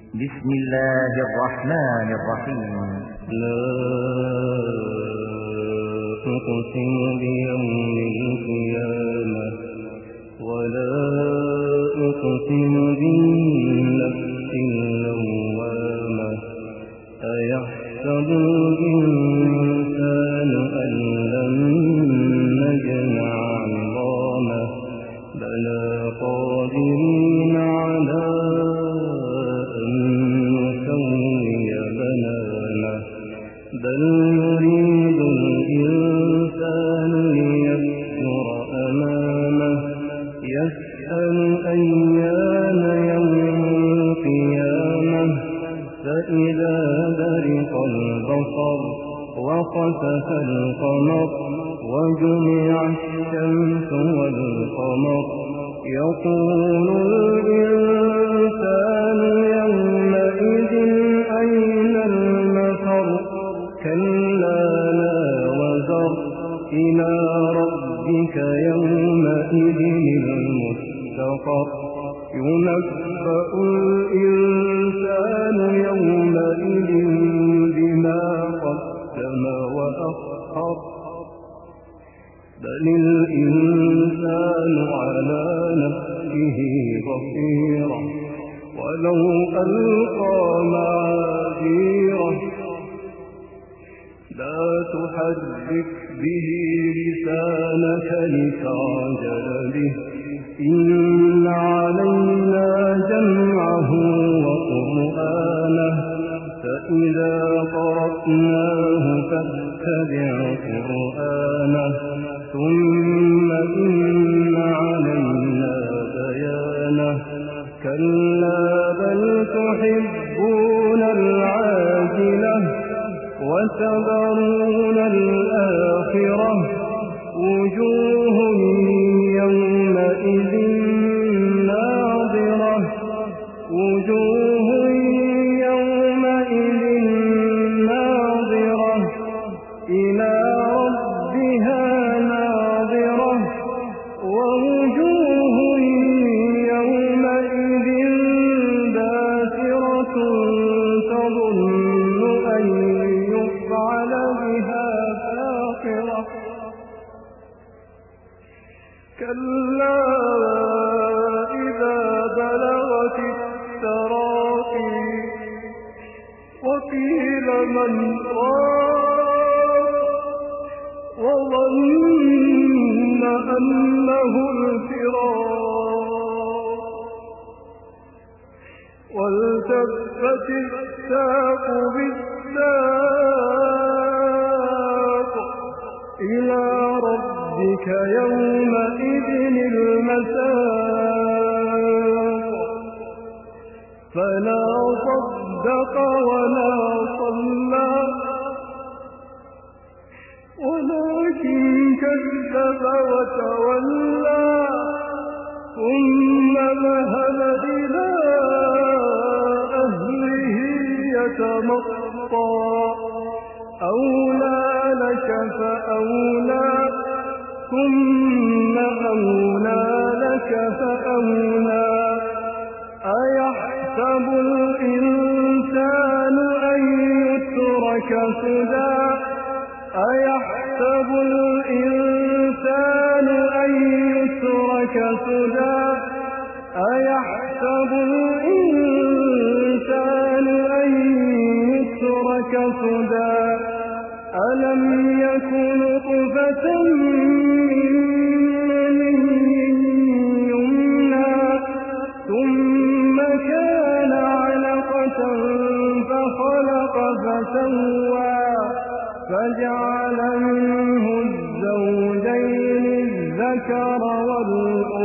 بسم الله الرحمن الرحيم. لا أقسم بيوم القيامة ولا أقسم بالنفس اللوامة أيحسب الإنسان أن لن نجمع عظامه بلى قادرين على أن نسوي بنانه بل يريد الإنسان ليكفر أمامه يسأل أيان يوم القيامة فإذا برق البصر وخسف القمر وجمع الشمس والقمر يقول الإنسان يومئذ أين المفر كلا لا وزر إلى ربك يومئذ المستقر ينبأ الإنسان يومئذ بما قدم وأخر بل الإنسان على نفسه بصيرة ولو ألقى معاذيره لا تحرك به لسانك لتعجل به إن علينا جمعه وقرآنه فإذا قرأناه فاتبع قرآنه ثم إن علينا بيانه كلا بل تحبون العاجلة وتذرون الآخرة وجوه يومئذ ناظرة وجوه يومئذ ناظرة إلى ربها ناظرة ووجوه يومئذ باسرة تظن أن يفعل بها فاقرة كلا إذا بلغت التراقي وقيل من راق وظن أنه الفراق والتفت الساق بالساق إلى ربك يومئذ المساق فلا صدق ولا صلى ولكن كذب وتولى ثم ذهب إلى أهله يتمطى أولى لك فأولى ثم أولى لك فأولى أيحسب الإنسان أن يترك سدى أيحسب الإنسان أن يترك سدى أيحسب الإنسان أن يترك سدى ألم يكن نطفة من مني يمنى ثم كان علقة فخلق فسوى فجعل منه الزوجين الذكر والأنثى